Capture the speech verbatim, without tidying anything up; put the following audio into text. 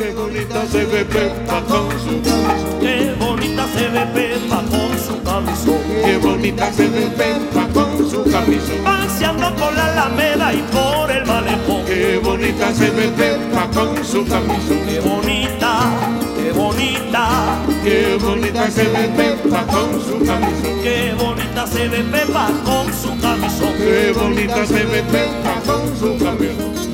Qué bonita se ve Pepa con su camisón. Qué bonita se ve Pepa con su camisón. Qué bonita se ve Pepa con su camisón. Paseando por la Alameda y por el malecón. Qué bonita se ve Pepa con su camisón. Qué bonita, qué bonita. Qué bonita se ve Pepa con su camisón. Qué bonita se ve Pepa con su camisón. Qué bonita se ve Pepa con su camisón.